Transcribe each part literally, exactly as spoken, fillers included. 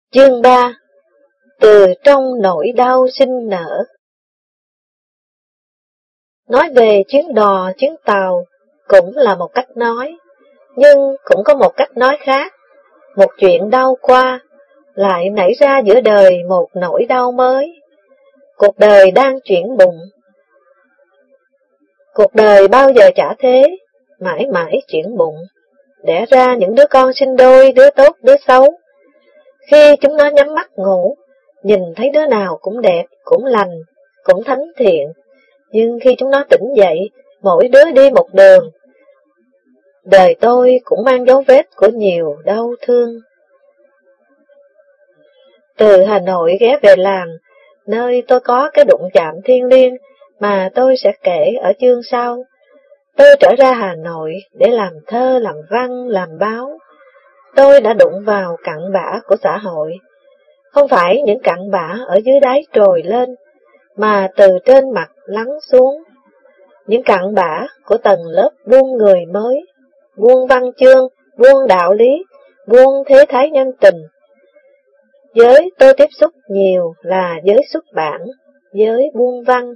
Chương ba. Từ trong nỗi đau sinh nở. Nói về chuyến đò, chuyến tàu cũng là một cách nói, nhưng cũng có một cách nói khác. Một chuyện đau qua, lại nảy ra giữa đời một nỗi đau mới. Cuộc đời đang chuyển bụng. Cuộc đời bao giờ chả thế, mãi mãi chuyển bụng, đẻ ra những đứa con sinh đôi, đứa tốt, đứa xấu. Khi chúng nó nhắm mắt ngủ, nhìn thấy đứa nào cũng đẹp, cũng lành, cũng thánh thiện. Nhưng khi chúng nó tỉnh dậy, mỗi đứa đi một đường. Đời tôi cũng mang dấu vết của nhiều đau thương. Từ Hà Nội ghé về làng, nơi tôi có cái đụng chạm thiêng liêng mà tôi sẽ kể ở chương sau. Tôi trở ra Hà Nội để làm thơ, làm văn, làm báo. Tôi đã đụng vào cặn bã của xã hội. Không phải những cặn bã ở dưới đáy trồi lên, mà từ trên mặt lắng xuống. Những cặn bã của tầng lớp buôn người mới, buôn văn chương, buôn đạo lý, buôn thế thái nhân tình. Giới tôi tiếp xúc nhiều là giới xuất bản, giới buôn văn.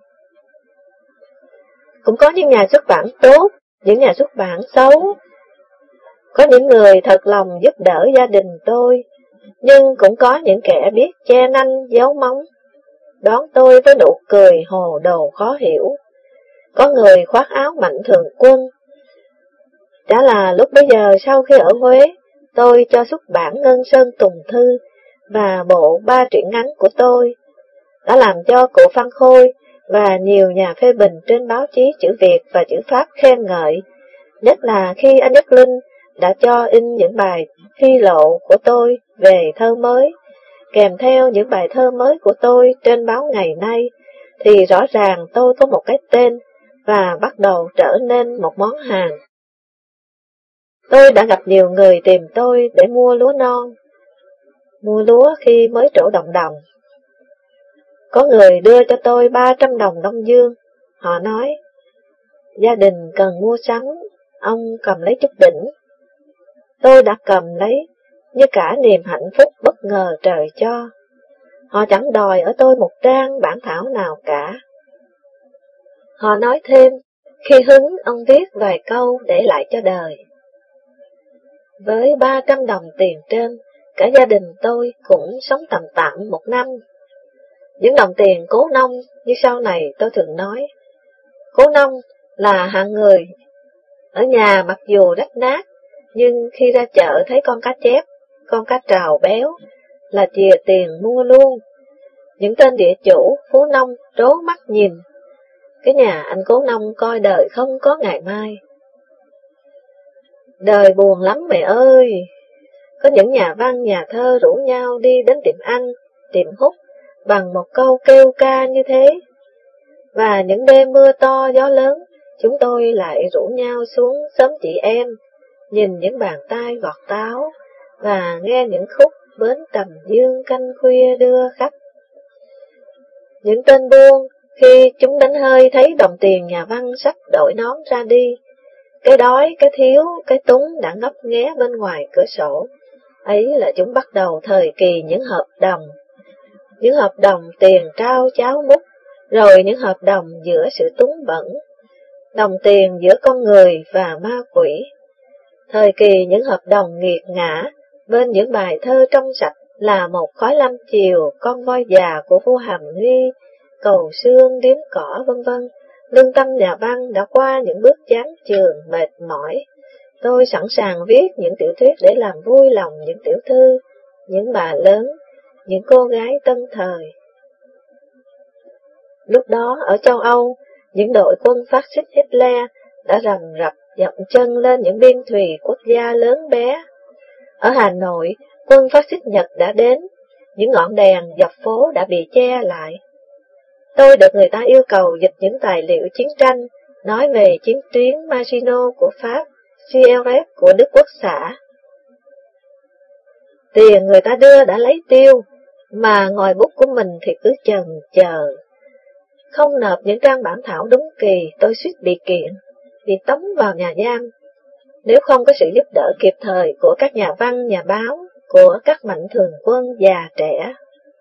Cũng có những nhà xuất bản tốt, những nhà xuất bản xấu. Có những người thật lòng giúp đỡ gia đình tôi, nhưng cũng có những kẻ biết che nanh giấu móng, đón tôi với nụ cười hồ đồ khó hiểu. Có người khoác áo mạnh thường quân. Đã là lúc bấy giờ sau khi ở Huế, tôi cho xuất bản Ngân Sơn Tùng Thư và bộ ba truyện ngắn của tôi, đã làm cho cụ Phan Khôi và nhiều nhà phê bình trên báo chí chữ Việt và chữ Pháp khen ngợi, nhất là khi anh Nhất Linh đã cho in những bài phi lộ của tôi về thơ mới, kèm theo những bài thơ mới của tôi trên báo Ngày Nay, thì rõ ràng tôi có một cái tên và bắt đầu trở nên một món hàng. Tôi đã gặp nhiều người tìm tôi để mua lúa non, mua lúa khi mới trổ đồng đồng. Có người đưa cho tôi ba trăm đồng Đông Dương, họ nói, gia đình cần mua sắm, ông cầm lấy chút đỉnh. Tôi đã cầm lấy, như cả niềm hạnh phúc bất ngờ trời cho. Họ chẳng đòi ở tôi một trang bản thảo nào cả. Họ nói thêm, khi hứng ông viết vài câu để lại cho đời. Với ba trăm đồng tiền trên, cả gia đình tôi cũng sống tầm tạm một năm. Những đồng tiền cố nông, như sau này tôi thường nói, cố nông là hạng người ở nhà mặc dù rách nát, nhưng khi ra chợ thấy con cá chép, con cá trào béo, là chìa tiền mua luôn. Những tên địa chủ, phú nông trố mắt nhìn. Cái nhà anh cố nông coi đời không có ngày mai. Đời buồn lắm mẹ ơi. Có những nhà văn, nhà thơ rủ nhau đi đến tiệm ăn, tiệm hút, bằng một câu kêu ca như thế. Và những đêm mưa to gió lớn, chúng tôi lại rủ nhau xuống xóm chị em, nhìn những bàn tay gọt táo, và nghe những khúc bến Trầm Dương canh khuya đưa khách. Những tên buôn, khi chúng đánh hơi thấy đồng tiền nhà văn sắp đội nón ra đi, cái đói, cái thiếu, cái túng đã ngấp nghé bên ngoài cửa sổ. Ấy là chúng bắt đầu thời kỳ những hợp đồng. Những hợp đồng tiền trao cháo múc, rồi những hợp đồng giữa sự túng bẩn, đồng tiền giữa con người và ma quỷ. Thời kỳ những hợp đồng nghiệt ngã, bên những bài thơ trong sạch là một khói lam chiều, con voi già của vua Hàm Nghi, cầu xương, điếm cỏ vân vân. Lương tâm nhà văn đã qua những bước chán chường, mệt mỏi. Tôi sẵn sàng viết những tiểu thuyết để làm vui lòng những tiểu thư, những bà lớn, những cô gái tân thời. Lúc đó ở châu Âu, những đội quân phát xít Hitler đã rầm rập dậm chân lên những biên thùy quốc gia lớn bé. Ở Hà Nội, quân phát xít Nhật đã đến, những ngọn đèn dọc phố đã bị che lại. Tôi được người ta yêu cầu dịch những tài liệu chiến tranh, nói về chiến tuyến Maginot của Pháp, xê lờ ép của Đức Quốc xã. Tiền người ta đưa đã lấy tiêu, mà ngòi bút của mình thì cứ chần chờ. Không nộp những trang bản thảo đúng kỳ, tôi suýt bị kiện, bị tống vào nhà giam. Nếu không có sự giúp đỡ kịp thời của các nhà văn, nhà báo, của các mạnh thường quân già trẻ.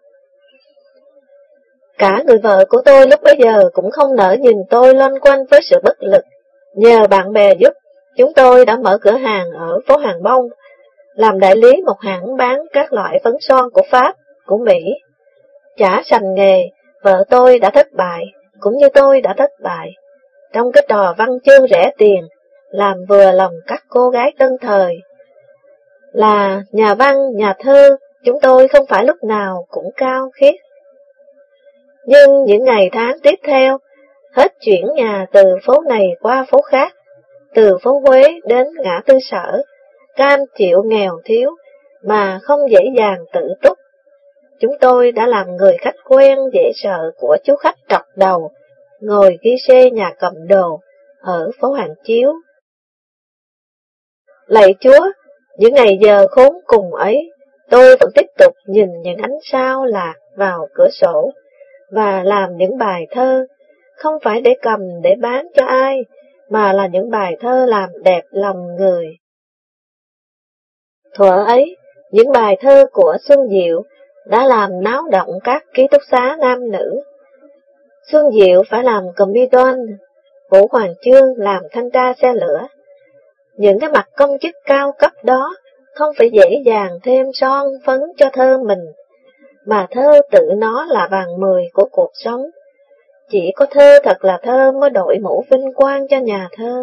Cả người vợ của tôi lúc bấy giờ cũng không nỡ nhìn tôi loanh quanh với sự bất lực. Nhờ bạn bè giúp, chúng tôi đã mở cửa hàng ở phố Hàng Bông, làm đại lý một hãng bán các loại phấn son của Pháp, của Mỹ. Chả sành nghề, vợ tôi đã thất bại, cũng như tôi đã thất bại, trong cái trò văn chương rẻ tiền, làm vừa lòng các cô gái tân thời. Là nhà văn, nhà thơ, chúng tôi không phải lúc nào cũng cao khiết. Nhưng những ngày tháng tiếp theo, hết chuyển nhà từ phố này qua phố khác, từ phố Huế đến ngã tư Sở, cam chịu nghèo thiếu, mà không dễ dàng tự túc. Chúng tôi đã làm người khách quen dễ sợ của chú khách trọc đầu, ngồi ghi xê nhà cầm đồ, ở phố Hàng Chiếu. Lạy Chúa, những ngày giờ khốn cùng ấy, tôi vẫn tiếp tục nhìn những ánh sao lạc vào cửa sổ, và làm những bài thơ, không phải để cầm để bán cho ai, mà là những bài thơ làm đẹp lòng người. Thuở ấy, những bài thơ của Xuân Diệu đã làm náo động các ký túc xá nam nữ. Xuân Diệu phải làm comedian, Vũ Hoàng Chương làm thanh tra xe lửa. Những cái mặt công chức cao cấp đó không phải dễ dàng thêm son phấn cho thơ mình, mà thơ tự nó là vàng mười của cuộc sống. Chỉ có thơ thật là thơ mới đội mũ vinh quang cho nhà thơ.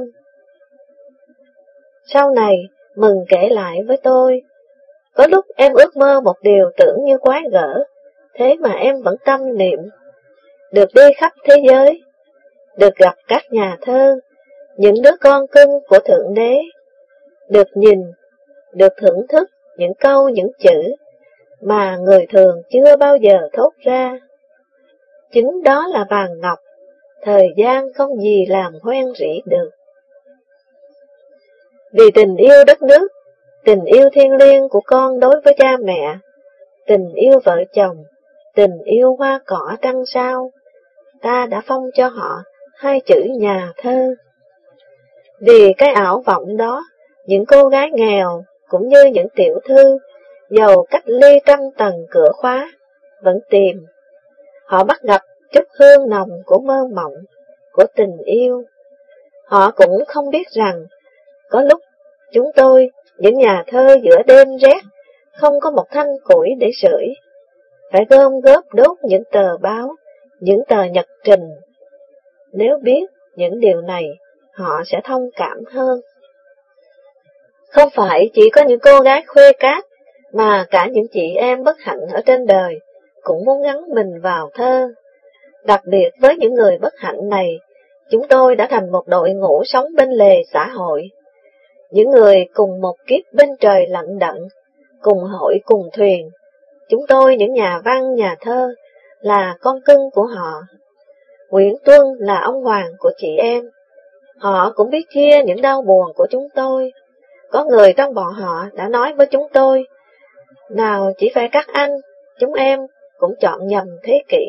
Sau này, Mừng kể lại với tôi, có lúc em ước mơ một điều tưởng như quái gở, thế mà em vẫn tâm niệm. Được đi khắp thế giới, được gặp các nhà thơ, những đứa con cưng của Thượng Đế, được nhìn, được thưởng thức những câu những chữ mà người thường chưa bao giờ thốt ra. Chính đó là vàng ngọc, thời gian không gì làm hoen rỉ được. Vì tình yêu đất nước, tình yêu thiêng liêng của con đối với cha mẹ, tình yêu vợ chồng, tình yêu hoa cỏ trăng sao, ta đã phong cho họ hai chữ nhà thơ. Vì cái ảo vọng đó, những cô gái nghèo cũng như những tiểu thư, giàu cách ly trăm tầng cửa khóa, vẫn tìm. Họ bắt gặp chút hương nồng của mơ mộng, của tình yêu. Họ cũng không biết rằng, có lúc chúng tôi, những nhà thơ giữa đêm rét, không có một thanh củi để sưởi, phải gom góp đốt những tờ báo, những tờ nhật trình. Nếu biết những điều này, họ sẽ thông cảm hơn. Không phải chỉ có những cô gái khuê cát, mà cả những chị em bất hạnh ở trên đời cũng muốn gắn mình vào thơ. Đặc biệt với những người bất hạnh này, chúng tôi đã thành một đội ngũ sống bên lề xã hội. Những người cùng một kiếp bên trời lận đận, cùng hội cùng thuyền. Chúng tôi, những nhà văn, nhà thơ, là con cưng của họ. Nguyễn Tuân là ông hoàng của chị em. Họ cũng biết chia những đau buồn của chúng tôi. Có người trong bọn họ đã nói với chúng tôi, nào chỉ phải các anh, chúng em cũng chọn nhầm thế kỷ.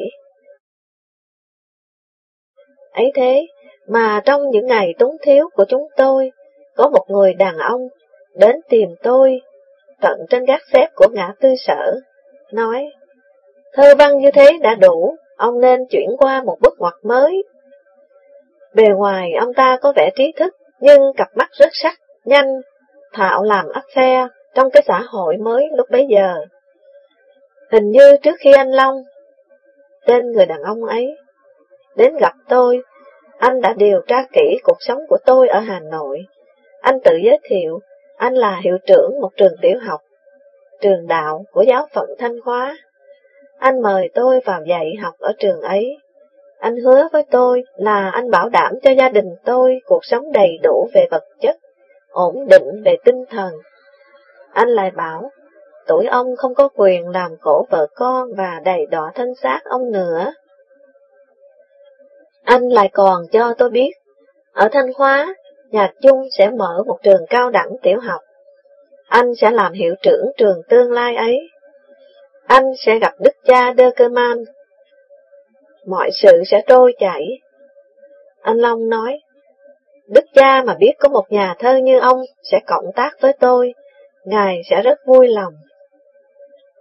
Ấy thế, mà trong những ngày túng thiếu của chúng tôi, có một người đàn ông đến tìm tôi tận trên gác xếp của ngã tư Sở, nói, thơ văn như thế đã đủ, ông nên chuyển qua một bước ngoặt mới. Bề ngoài ông ta có vẻ trí thức, nhưng cặp mắt rất sắc, nhanh, thạo làm affair trong cái xã hội mới lúc bấy giờ. Hình như trước khi anh Long, tên người đàn ông ấy, đến gặp tôi, anh đã điều tra kỹ cuộc sống của tôi ở Hà Nội. Anh tự giới thiệu, anh là hiệu trưởng một trường tiểu học, trường đạo của giáo phận Thanh Hóa. Anh mời tôi vào dạy học ở trường ấy. Anh hứa với tôi là anh bảo đảm cho gia đình tôi cuộc sống đầy đủ về vật chất, ổn định về tinh thần. Anh lại bảo, tuổi ông không có quyền làm khổ vợ con và đầy đọa thân xác ông nữa. Anh lại còn cho tôi biết, ở Thanh Hóa, Nhạc Chung sẽ mở một trường cao đẳng tiểu học. Anh sẽ làm hiệu trưởng trường tương lai ấy. Anh sẽ gặp đức cha Đơ Cơ Man. Mọi sự sẽ trôi chảy. Anh Long nói, đức cha mà biết có một nhà thơ như ông sẽ cộng tác với tôi, ngài sẽ rất vui lòng.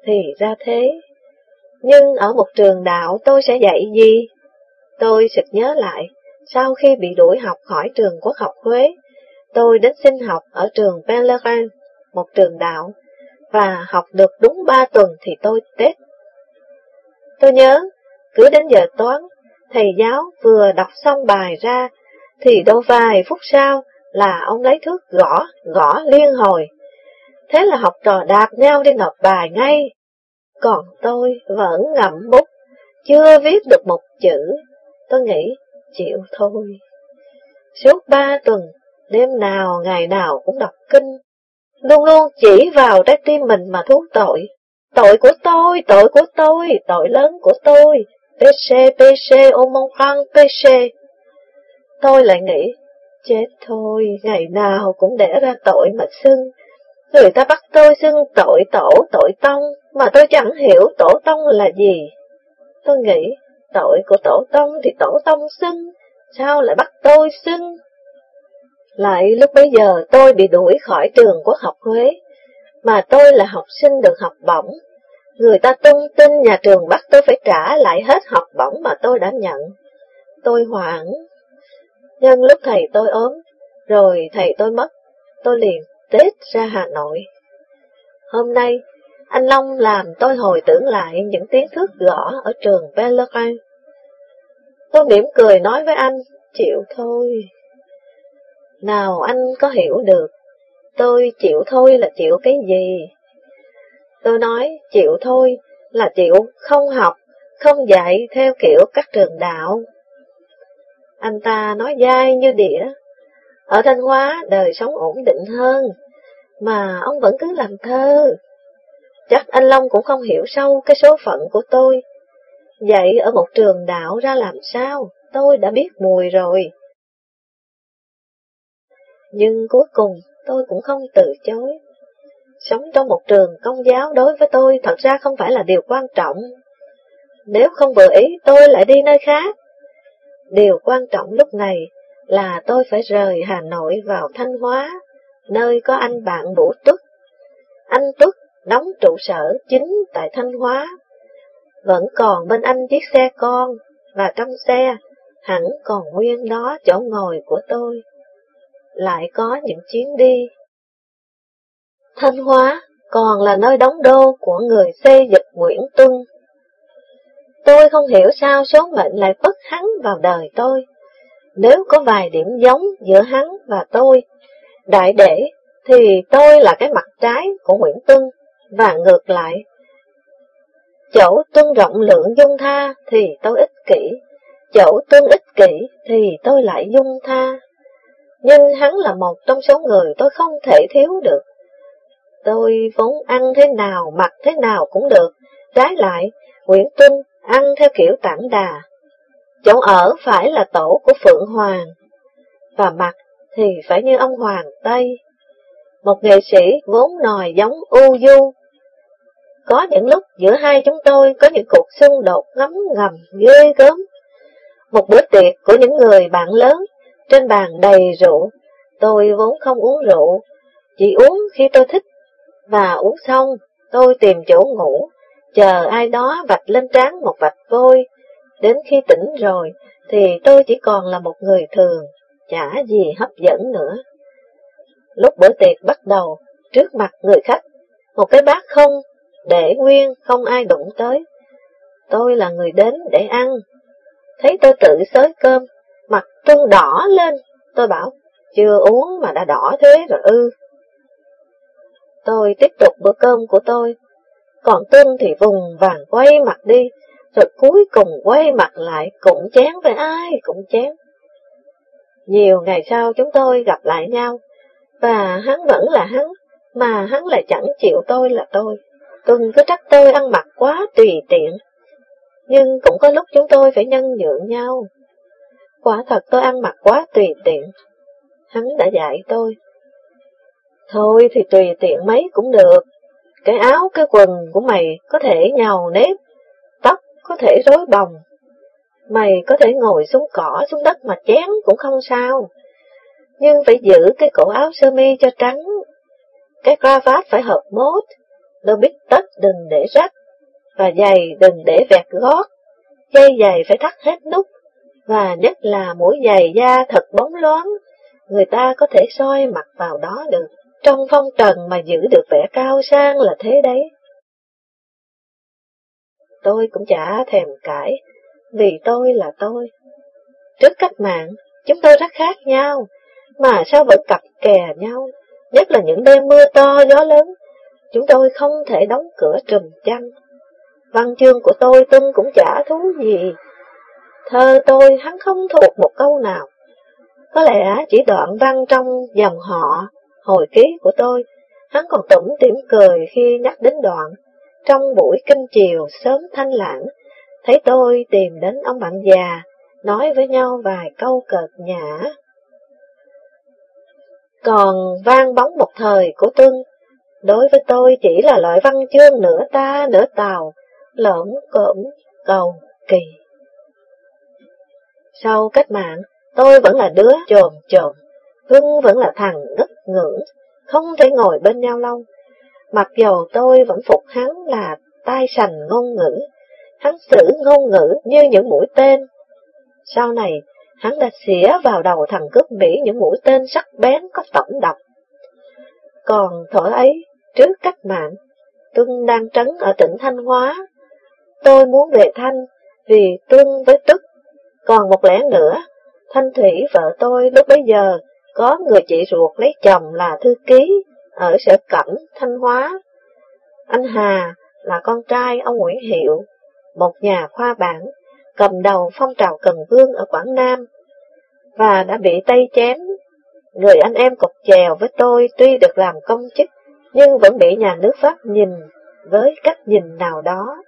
thì ra thế. Nhưng ở một trường đạo tôi sẽ dạy gì? Tôi sực nhớ lại, sau khi bị đuổi học khỏi trường Quốc học Huế, tôi đến xin học ở trường Pellegrin, một trường đạo, và học được đúng ba tuần thì tôi tết. Tôi nhớ, cứ đến giờ toán, thầy giáo vừa đọc xong bài ra, thì đâu vài phút sau là ông lấy thước gõ, gõ liên hồi. Thế là học trò đạp nhau đi nộp bài ngay. Còn tôi vẫn ngậm bút, chưa viết được một chữ. Tôi nghĩ, chịu thôi. Suốt ba tuần, đêm nào ngày nào cũng đọc kinh, luôn luôn chỉ vào trái tim mình mà thú tội. Tội của tôi, tội của tôi, tội lớn của tôi. Péché, péché, ô mông khoan, péché. Tôi lại nghĩ, chết thôi, ngày nào cũng đẻ ra tội mà xưng. Người ta bắt tôi xưng tội tổ, tội tông, mà tôi chẳng hiểu tổ tông là gì. Tôi nghĩ, tội của tổ tông thì tổ tông xưng, sao lại bắt tôi xưng? Lại lúc bấy giờ tôi bị đuổi khỏi trường Quốc học Huế, mà tôi là học sinh được học bổng. Người ta tung tin nhà trường bắt tôi phải trả lại hết học bổng mà tôi đã nhận. Tôi hoảng. Nhưng lúc thầy tôi ốm, rồi thầy tôi mất, tôi liền tết ra Hà Nội. Hôm nay, anh Long làm tôi hồi tưởng lại những tiếng thước gõ ở trường Pellegrin. Tôi mỉm cười nói với anh, chịu thôi. Nào anh có hiểu được, tôi chịu thôi là chịu cái gì? Tôi nói chịu thôi là chịu không học, không dạy theo kiểu các trường đạo. Anh ta nói dai như đĩa. Ở Thanh Hóa đời sống ổn định hơn, mà ông vẫn cứ làm thơ. Chắc anh Long cũng không hiểu sâu cái số phận của tôi. Dạy ở một trường đạo ra làm sao, tôi đã biết mùi rồi. Nhưng cuối cùng tôi cũng không từ chối. Sống trong một trường công giáo đối với tôi thật ra không phải là điều quan trọng. Nếu không vừa ý tôi lại đi nơi khác. Điều quan trọng lúc này là tôi phải rời Hà Nội vào Thanh Hóa, nơi có anh bạn Vũ Tuất. Anh Tuất đóng trụ sở chính tại Thanh Hóa. Vẫn còn bên anh chiếc xe con, và trong xe hẳn còn nguyên đó chỗ ngồi của tôi. Lại có những chuyến đi. Thanh Hóa còn là nơi đóng đô của người xây dựng Nguyễn Tuân. Tôi không hiểu sao số mệnh lại phất hắn vào đời tôi. Nếu có vài điểm giống giữa hắn và tôi, đại để thì tôi là cái mặt trái của Nguyễn Tuân, và ngược lại. Chỗ Tuân rộng lượng dung tha thì tôi ích kỷ, chỗ Tuân ích kỷ thì tôi lại dung tha. Nhưng hắn là một trong số người tôi không thể thiếu được. Tôi vốn ăn thế nào, mặc thế nào cũng được, trái lại, Nguyễn Tuân ăn theo kiểu tản đà. Chỗ ở phải là tổ của Phượng Hoàng, và mặc thì phải như ông Hoàng Tây. Một nghệ sĩ vốn nòi giống u du. Có những lúc giữa hai chúng tôi có những cuộc xung đột ngấm ngầm ghê gớm. Một bữa tiệc của những người bạn lớn, trên bàn đầy rượu. Tôi vốn không uống rượu, chỉ uống khi tôi thích, và uống xong tôi tìm chỗ ngủ, chờ ai đó vạch lên trán một vạch vôi. Đến khi tỉnh rồi thì tôi chỉ còn là một người thường, chả gì hấp dẫn nữa. Lúc bữa tiệc bắt đầu, trước mặt người khách, một cái bát không, để nguyên không ai đụng tới. Tôi là người đến để ăn. Thấy tôi tự xới cơm, mặt Tuân đỏ lên, tôi bảo, chưa uống mà đã đỏ thế rồi ư. Tôi tiếp tục bữa cơm của tôi, còn Tuân thì vùng vàng quay mặt đi, rồi cuối cùng quay mặt lại cũng chán với ai cũng chán. Nhiều ngày sau chúng tôi gặp lại nhau, và hắn vẫn là hắn, mà hắn lại chẳng chịu tôi là tôi. Tuân cứ trách tôi ăn mặc quá tùy tiện, nhưng cũng có lúc chúng tôi phải nhân nhượng nhau. Quả thật tôi ăn mặc quá tùy tiện. Hắn đã dạy tôi, thôi thì tùy tiện mấy cũng được. Cái áo, cái quần của mày có thể nhàu nếp, tóc có thể rối bồng. Mày có thể ngồi xuống cỏ, xuống đất mà chén cũng không sao. Nhưng phải giữ cái cổ áo sơ mi cho trắng. Cái cravat phải hợp mốt, Lô bít tất đừng để rách, và giày đừng để vẹt gót. Dây giày phải thắt hết nút, và nhất là mũi giày da thật bóng loáng, người ta có thể soi mặt vào đó được. Trong phong trần mà giữ được vẻ cao sang là thế đấy. Tôi cũng chả thèm cãi, vì tôi là tôi. Trước cách mạng, chúng tôi rất khác nhau, mà sao vẫn cặp kè nhau, nhất là những đêm mưa to gió lớn, chúng tôi không thể đóng cửa trùm chăn. Văn chương của tôi Tuân cũng chả thú gì. Thơ tôi hắn không thuộc một câu nào. Có lẽ chỉ đoạn văn trong dòng họ, hồi ký của tôi, hắn còn tủm tỉm cười khi nhắc đến đoạn. Trong buổi kinh chiều sớm thanh lãng, thấy tôi tìm đến ông bạn già, nói với nhau vài câu cợt nhã. Còn vang bóng một thời của Tuân, đối với tôi chỉ là loại văn chương nửa ta nửa tàu, lởm cởm cầu kỳ. Sau cách mạng, tôi vẫn là đứa chồn chồn, Tuân vẫn là thằng ngất ngưỡng, không thể ngồi bên nhau lâu. Mặc dầu tôi vẫn phục hắn là tai sành ngôn ngữ, hắn xử ngôn ngữ như những mũi tên. Sau này, hắn đã xỉa vào đầu thằng cướp Mỹ những mũi tên sắc bén có tẩm độc. Còn thuở ấy, trước cách mạng, Tuân đang trấn ở tỉnh Thanh Hóa. Tôi muốn về Thanh vì Tuân với Tức. Còn một lẽ nữa, Thanh Thủy vợ tôi lúc bấy giờ có người chị ruột lấy chồng là thư ký ở Sở Cẩm, Thanh Hóa. Anh Hà là con trai ông Nguyễn Hiệu, một nhà khoa bản, cầm đầu phong trào Cần Vương ở Quảng Nam, và đã bị Tây chém. Người anh em cột chèo với tôi tuy được làm công chức, nhưng vẫn bị nhà nước Pháp nhìn với cách nhìn nào đó.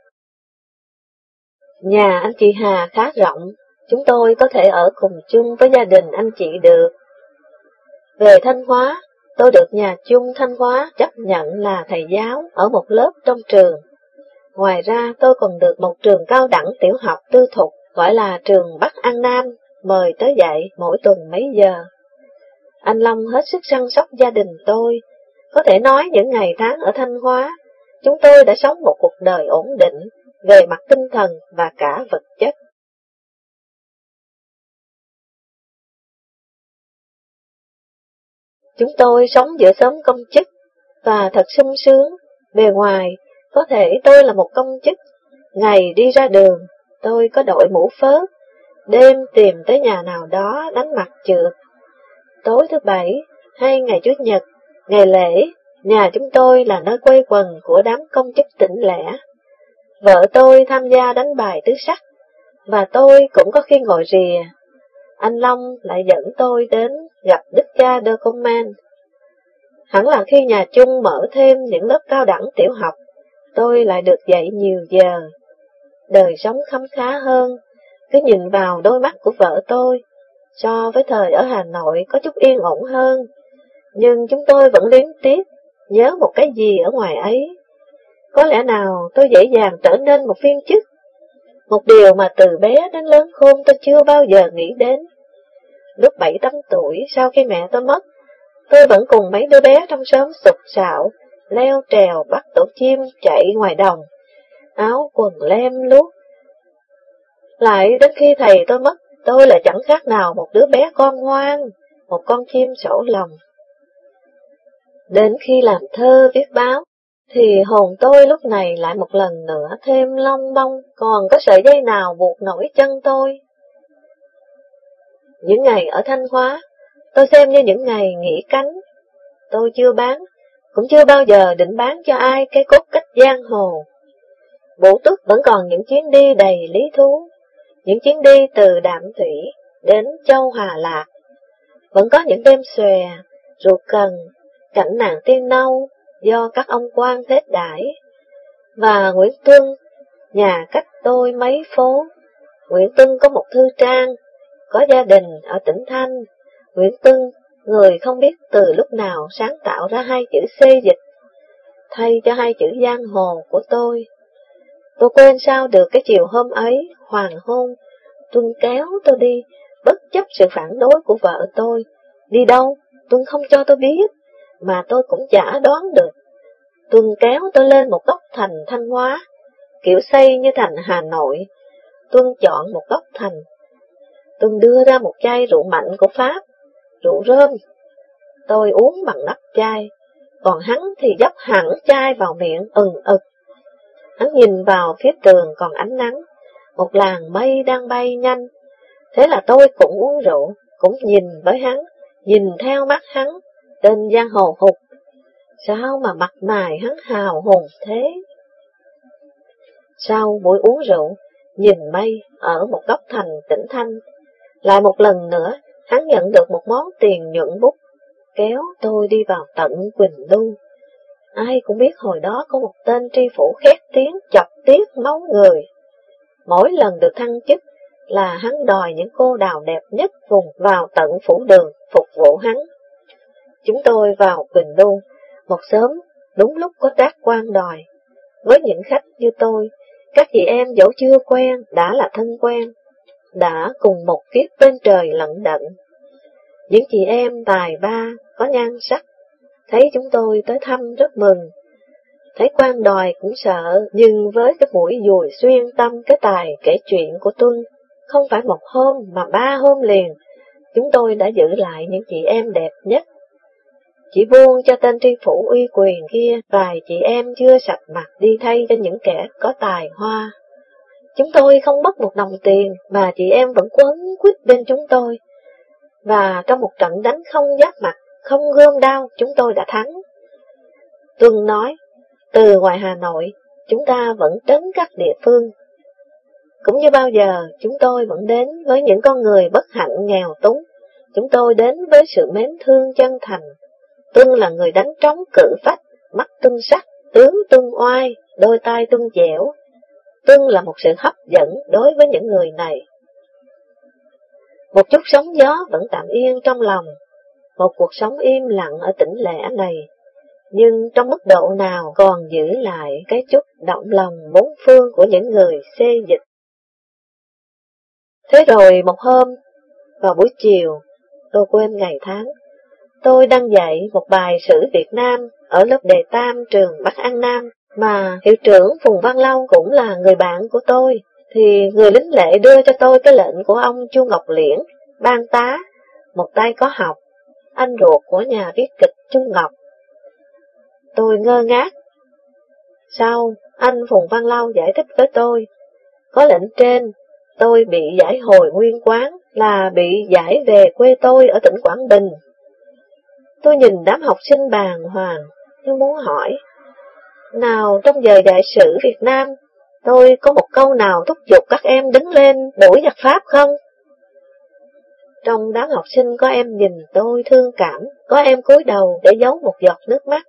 Nhà anh chị Hà khá rộng, chúng tôi có thể ở cùng chung với gia đình anh chị được. Về Thanh Hóa, tôi được nhà chung Thanh Hóa chấp nhận là thầy giáo ở một lớp trong trường. Ngoài ra tôi còn được một trường cao đẳng tiểu học tư thục gọi là trường Bắc An Nam mời tới dạy mỗi tuần mấy giờ. Anh Long hết sức săn sóc gia đình tôi. Có thể nói những ngày tháng ở Thanh Hóa, chúng tôi đã sống một cuộc đời ổn định về mặt tinh thần và cả vật chất. Chúng tôi sống giữa xóm công chức và thật sung sướng. Bề ngoài, có thể tôi là một công chức. Ngày đi ra đường, tôi có đội mũ phớt. Đêm tìm tới nhà nào đó đánh mặt trượt. Tối thứ Bảy hay ngày Chủ nhật, ngày lễ, nhà chúng tôi là nơi quây quần của đám công chức tỉnh lẻ. Vợ tôi tham gia đánh bài tứ sắc, và tôi cũng có khi ngồi rìa. Anh Long lại dẫn tôi đến gặp Đức cha De Coman. Hẳn là khi nhà chung mở thêm những lớp cao đẳng tiểu học, tôi lại được dạy nhiều giờ. Đời sống khấm khá hơn, cứ nhìn vào đôi mắt của vợ tôi, so với thời ở Hà Nội có chút yên ổn hơn. Nhưng chúng tôi vẫn luyến tiếc, nhớ một cái gì ở ngoài ấy. Có lẽ nào tôi dễ dàng trở nên một viên chức, một điều mà từ bé đến lớn khôn tôi chưa bao giờ nghĩ đến. Lúc bảy tám tuổi, sau khi mẹ tôi mất, tôi vẫn cùng mấy đứa bé trong xóm sục sạo, leo trèo bắt tổ chim chạy ngoài đồng, áo quần lem luốc. Lại đến khi thầy tôi mất, tôi lại chẳng khác nào một đứa bé con ngoan, một con chim sổ lòng. Đến khi làm thơ viết báo, thì hồn tôi lúc này lại một lần nữa thêm long bông, còn có sợi dây nào buộc nổi chân tôi. Những ngày ở Thanh Hóa, tôi xem như những ngày nghỉ cánh. Tôi chưa bán, cũng chưa bao giờ định bán cho ai cái cốt cách giang hồ. Bộ Túc vẫn còn những chuyến đi đầy lý thú, những chuyến đi từ Đạm Thủy đến Châu Hà Lạc. Vẫn có những đêm xòe, ruột cần, cảnh nàng tiên nâu do các ông quan thế đãi. Và Nguyễn Tuân, nhà cách tôi mấy phố. Nguyễn Tuân có một thư trang, có gia đình ở tỉnh Thanh. Nguyễn Tuân, người không biết từ lúc nào sáng tạo ra hai chữ xê dịch, thay cho hai chữ giang hồ của tôi. Tôi quên sao được cái chiều hôm ấy, hoàng hôn, Tuân kéo tôi đi, bất chấp sự phản đối của vợ tôi. Đi đâu, Tuân không cho tôi biết, mà tôi cũng chả đoán được. Tuân kéo tôi lên một góc thành Thanh Hóa, kiểu xây như thành Hà Nội. Tuân chọn một góc thành. Tuân đưa ra một chai rượu mạnh của Pháp, rượu rơm. Tôi uống bằng nắp chai, còn hắn thì dốc hẳn chai vào miệng ừng ực. Hắn nhìn vào phía tường còn ánh nắng, một làn mây đang bay nhanh. Thế là tôi cũng uống rượu, cũng nhìn với hắn, nhìn theo mắt hắn, tên giang hồ hụt. Sao mà mặt mày hắn hào hùng thế? Sau buổi uống rượu, nhìn mây ở một góc thành Tĩnh Thanh, lại một lần nữa hắn nhận được một món tiền nhuận bút, kéo tôi đi vào tận Quỳnh Lưu. Ai cũng biết hồi đó có một tên tri phủ khét tiếng chọc tiết máu người. Mỗi lần được thăng chức là hắn đòi những cô đào đẹp nhất vùng vào tận phủ đường phục vụ hắn. Chúng tôi vào Quỳnh Lưu, một sớm đúng lúc có trác quan đòi. Với những khách như tôi, các chị em dẫu chưa quen đã là thân quen, đã cùng một kiếp bên trời lận đận. Những chị em tài ba, có nhan sắc, thấy chúng tôi tới thăm rất mừng. Thấy quan đòi cũng sợ, nhưng với cái mũi dùi xuyên tâm cái tài kể chuyện của Tuân, không phải một hôm mà ba hôm liền, chúng tôi đã giữ lại những chị em đẹp nhất. Chỉ buông cho tên tri phủ uy quyền kia vài chị em chưa sạch mặt đi thay cho những kẻ có tài hoa. Chúng tôi không mất một đồng tiền mà chị em vẫn quấn quýt bên chúng tôi. Và trong một trận đánh không giáp mặt, không gươm đao, chúng tôi đã thắng. Tuân nói, từ ngoài Hà Nội, chúng ta vẫn trấn các địa phương. Cũng như bao giờ, chúng tôi vẫn đến với những con người bất hạnh nghèo túng. Chúng tôi đến với sự mến thương chân thành. Tuân là người đánh trống cự phách, mắt Tuân sắc, tướng Tuân oai, đôi tay Tuân dẻo. Tuân là một sự hấp dẫn đối với những người này. Một chút sóng gió vẫn tạm yên trong lòng, một cuộc sống im lặng ở tỉnh lẻ này, nhưng trong mức độ nào còn giữ lại cái chút động lòng bốn phương của những người xê dịch. Thế rồi một hôm, vào buổi chiều, tôi quên ngày tháng, tôi đang dạy một bài sử Việt Nam ở lớp đề tam trường Bắc An Nam, mà hiệu trưởng Phùng Văn Lâu cũng là người bạn của tôi, thì người lính lệ đưa cho tôi cái lệnh của ông Chu Ngọc Liễn, ban tá, một tay có học, anh ruột của nhà viết kịch Trung Ngọc. Tôi ngơ ngác. Sau, anh Phùng Văn Lâu giải thích với tôi, có lệnh trên, tôi bị giải hồi nguyên quán là bị giải về quê tôi ở tỉnh Quảng Bình. Tôi nhìn đám học sinh bàng hoàng, tôi muốn hỏi, nào trong giờ dạy sử Việt Nam, tôi có một câu nào thúc giục các em đứng lên đuổi giặc Pháp không? Trong đám học sinh có em nhìn tôi thương cảm, có em cúi đầu để giấu một giọt nước mắt.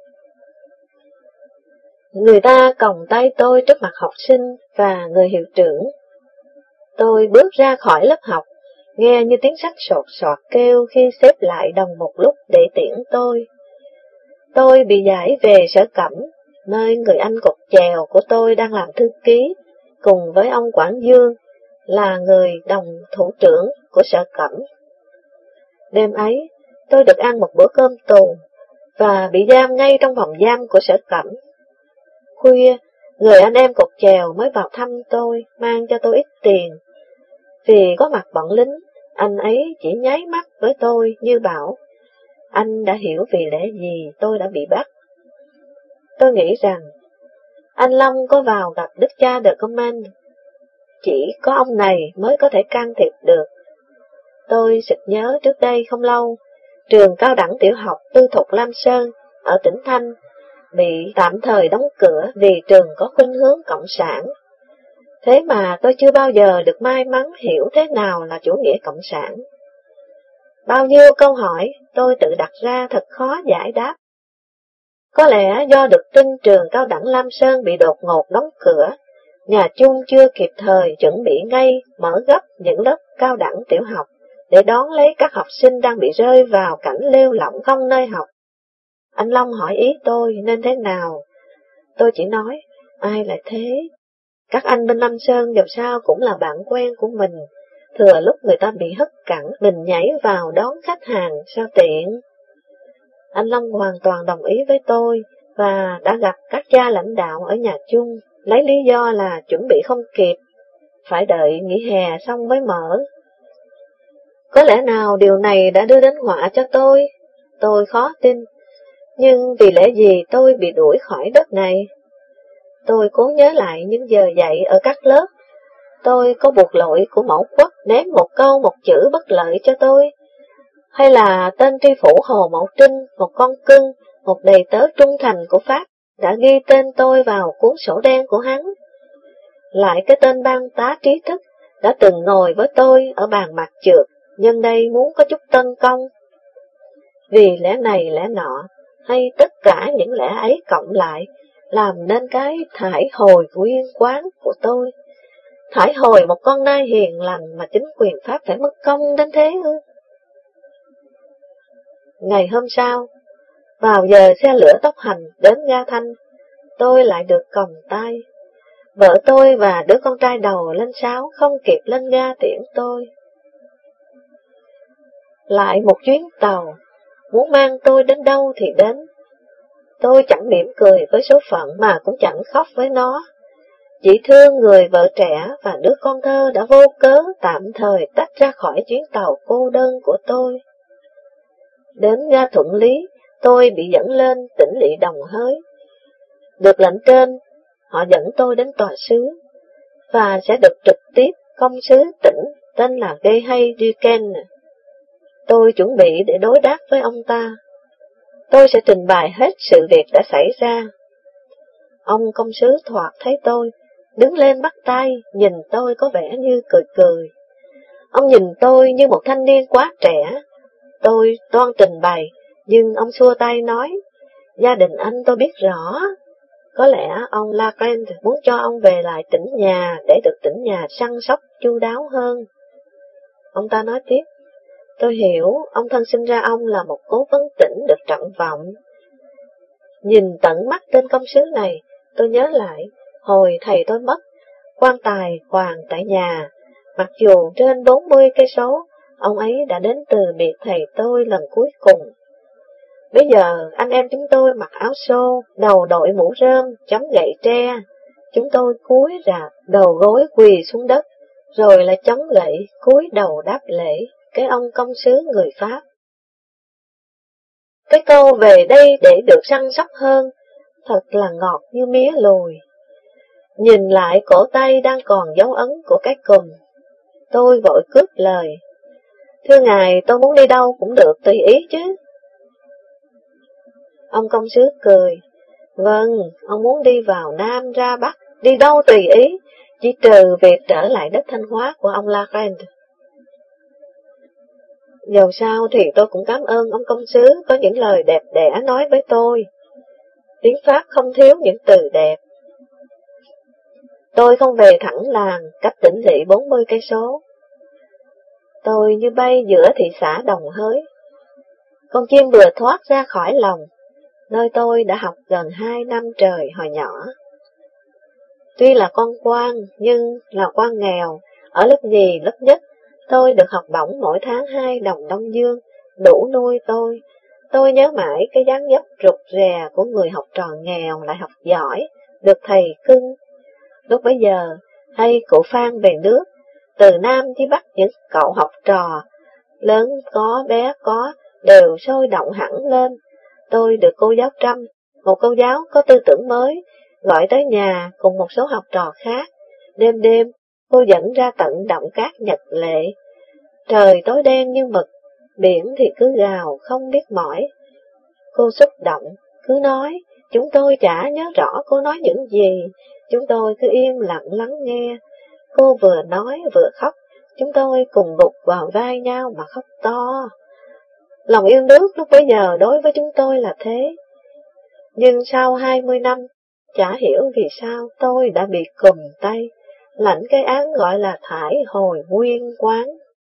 Người ta còng tay tôi trước mặt học sinh và người hiệu trưởng. Tôi bước ra khỏi lớp học, nghe như tiếng sách sột soạt kêu khi xếp lại đồng một lúc để tiễn tôi. Tôi bị giải về Sở Cẩm, nơi người anh cột chèo của tôi đang làm thư ký, cùng với ông Quảng Dương, là người đồng thủ trưởng của Sở Cẩm. Đêm ấy, tôi được ăn một bữa cơm tù, và bị giam ngay trong phòng giam của Sở Cẩm. Khuya, người anh em cột chèo mới vào thăm tôi, mang cho tôi ít tiền. Vì có mặt bọn lính, anh ấy chỉ nháy mắt với tôi như bảo, anh đã hiểu vì lẽ gì tôi đã bị bắt. Tôi nghĩ rằng, anh Long có vào gặp đức cha de Command, chỉ có ông này mới có thể can thiệp được. Tôi sực nhớ trước đây không lâu, trường cao đẳng tiểu học Tư Thục Lam Sơn ở tỉnh Thanh bị tạm thời đóng cửa vì trường có khuynh hướng cộng sản. Thế mà tôi chưa bao giờ được may mắn hiểu thế nào là chủ nghĩa cộng sản. Bao nhiêu câu hỏi tôi tự đặt ra thật khó giải đáp. Có lẽ do được tin trường cao đẳng Lam Sơn bị đột ngột đóng cửa, nhà Chung chưa kịp thời chuẩn bị ngay mở gấp những lớp cao đẳng tiểu học để đón lấy các học sinh đang bị rơi vào cảnh lêu lỏng không nơi học. Anh Long hỏi ý tôi nên thế nào? Tôi chỉ nói, ai lại thế? Các anh bên Lam Sơn dù sao cũng là bạn quen của mình, thừa lúc người ta bị hất cẳng, mình nhảy vào đón khách hàng sao tiện. Anh Long hoàn toàn đồng ý với tôi, và đã gặp các cha lãnh đạo ở nhà chung, lấy lý do là chuẩn bị không kịp, phải đợi nghỉ hè xong mới mở. Có lẽ nào điều này đã đưa đến họa cho tôi? Tôi khó tin, nhưng vì lẽ gì tôi bị đuổi khỏi đất này? Tôi cố nhớ lại những giờ dạy ở các lớp. Tôi có buộc lỗi của mẫu quốc ném một câu một chữ bất lợi cho tôi? Hay là tên tri phủ Hồ Mậu Trinh, một con cưng, một đầy tớ trung thành của Pháp, đã ghi tên tôi vào cuốn sổ đen của hắn? Lại cái tên ban tá trí thức đã từng ngồi với tôi ở bàn mặt trượt, nhân đây muốn có chút tân công. Vì lẽ này lẽ nọ, hay tất cả những lẽ ấy cộng lại, làm nên cái thải hồi nguyên quán của tôi. Thải hồi một con nai hiền lành mà chính quyền Pháp phải mất công đến thế ư? Ngày hôm sau, vào giờ xe lửa tốc hành đến ga Thanh, tôi lại được còng tay. Vợ tôi và đứa con trai đầu lên sáu không kịp lên ga tiễn tôi. Lại một chuyến tàu, muốn mang tôi đến đâu thì đến. Tôi chẳng mỉm cười với số phận mà cũng chẳng khóc với nó. Chỉ thương người vợ trẻ và đứa con thơ đã vô cớ tạm thời tách ra khỏi chuyến tàu cô đơn của tôi. Đến ga Thuận Lý, tôi bị dẫn lên tỉnh lỵ Đồng Hới. Được lệnh trên, họ dẫn tôi đến tòa sứ, và sẽ được trực tiếp công sứ tỉnh tên là Gay Duken. Tôi chuẩn bị để đối đáp với ông ta. Tôi sẽ trình bày hết sự việc đã xảy ra. Ông công sứ thoạt thấy tôi, đứng lên bắt tay, nhìn tôi có vẻ như cười cười. Ông nhìn tôi như một thanh niên quá trẻ. Tôi toan trình bày, nhưng ông xua tay nói, gia đình anh tôi biết rõ. Có lẽ ông Lagrange muốn cho ông về lại tỉnh nhà để được tỉnh nhà săn sóc chu đáo hơn. Ông ta nói tiếp, tôi hiểu ông thân sinh ra ông là một cố vấn tỉnh được trọng vọng. Nhìn tận mắt tên công sứ này, tôi nhớ lại, hồi thầy tôi mất, quan tài hoàng tại nhà, mặc dù trên bốn mươi cây số, ông ấy đã đến từ biệt thầy tôi lần cuối cùng. Bây giờ anh em chúng tôi mặc áo xô, đầu đội mũ rơm, chống gậy tre. Chúng tôi cúi rạp, đầu gối quỳ xuống đất, rồi lại chống gậy, cúi đầu đáp lễ, cái ông công sứ người Pháp. Cái câu về đây để được săn sóc hơn, thật là ngọt như mía lùi. Nhìn lại cổ tay đang còn dấu ấn của cái cùm, tôi vội cướp lời. Thưa ngài, tôi muốn đi đâu cũng được, tùy ý chứ. Ông công sứ cười. Vâng, ông muốn đi vào Nam ra Bắc, đi đâu tùy ý, chỉ trừ việc trở lại đất Thanh Hóa của ông Lagrange. Dầu sao thì tôi cũng cảm ơn ông công sứ có những lời đẹp đẽ nói với tôi. Tiếng Pháp không thiếu những từ đẹp. Tôi không về thẳng làng, cách tỉnh lỵ bốn mươi cây số. Tôi như bay giữa thị xã Đồng Hới. Con chim vừa thoát ra khỏi lòng, nơi tôi đã học gần hai năm trời hồi nhỏ. Tuy là con quan, nhưng là quan nghèo, ở lớp nhì, lớp nhất, tôi được học bổng mỗi tháng hai đồng Đông Dương, đủ nuôi tôi. Tôi nhớ mãi cái dáng dấp rụt rè của người học trò nghèo lại học giỏi, được thầy cưng. Lúc bấy giờ, hay cụ Phan về nước, từ Nam chí Bắc những cậu học trò, lớn có, bé có, đều sôi động hẳn lên. Tôi được cô giáo Trâm, một cô giáo có tư tưởng mới, gọi tới nhà cùng một số học trò khác. Đêm đêm, cô dẫn ra tận động cát Nhật Lệ. Trời tối đen như mực, biển thì cứ gào không biết mỏi. Cô xúc động, cứ nói, chúng tôi chả nhớ rõ cô nói những gì, chúng tôi cứ im lặng lắng nghe. Cô vừa nói vừa khóc, chúng tôi cùng gục vào vai nhau mà khóc to. Lòng yêu nước lúc bấy giờ đối với chúng tôi là thế. Nhưng sau hai mươi năm, chả hiểu vì sao tôi đã bị cùm tay, lãnh cái án gọi là thải hồi nguyên quán.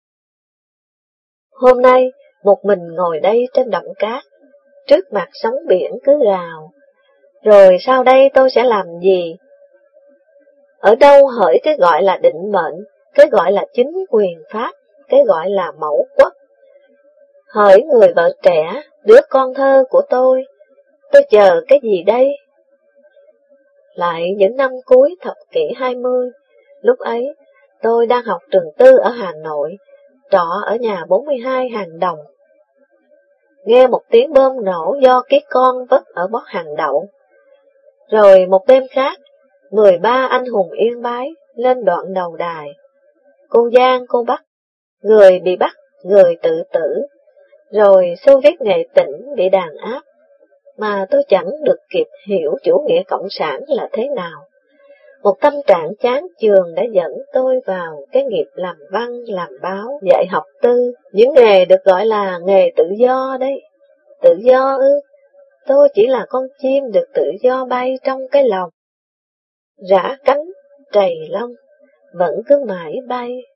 Hôm nay, một mình ngồi đây trên động cát, trước mặt sóng biển cứ gào. Rồi sau đây tôi sẽ làm gì? Ở đâu hỡi cái gọi là định mệnh, cái gọi là chính quyền Pháp, cái gọi là mẫu quốc? Hỡi người vợ trẻ, đứa con thơ của tôi, tôi chờ cái gì đây? Lại những năm cuối thập kỷ hai mươi, lúc ấy tôi đang học trường tư ở Hà Nội, trọ ở nhà bốn mươi hai Hàng Đồng. Nghe một tiếng bom nổ do ký con vất ở bót hàng đậu. Rồi một đêm khác, mười ba anh hùng Yên Bái lên đoạn đầu đài. Cô Giang, cô Bắc, người bị bắt, người tự tử. Rồi Xô Viết Nghệ Tĩnh bị đàn áp, mà tôi chẳng được kịp hiểu chủ nghĩa cộng sản là thế nào. Một tâm trạng chán chường đã dẫn tôi vào cái nghiệp làm văn, làm báo, dạy học tư, những nghề được gọi là nghề tự do đấy. Tự do ư? Tôi chỉ là con chim được tự do bay trong cái lòng. Rã cánh, trầy lông, vẫn cứ mãi bay,